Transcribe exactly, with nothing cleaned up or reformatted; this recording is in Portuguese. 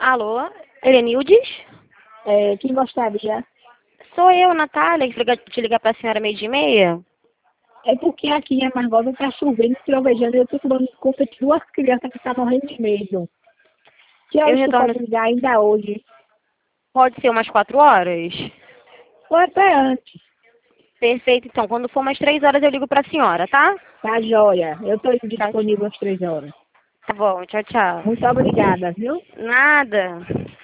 Alô, Helenildes? É, quem gostaria? Sou eu, Natália, que liga- te ligar pra senhora meio dia e meia. É porque aqui em Amargosa está chovendo, trovejando, e eu estou tomando conta de duas crianças que estão morrendo de medo. Que Eu horas tu retorno, pode ligar ainda hoje? pode ser umas quatro horas? Ou até antes? Perfeito, então, quando for umas três horas eu ligo pra senhora, tá? Tá joia. Eu estou Tá, disponível às três horas. tá bom, tchau, tchau. Muito obrigada, viu? Nada.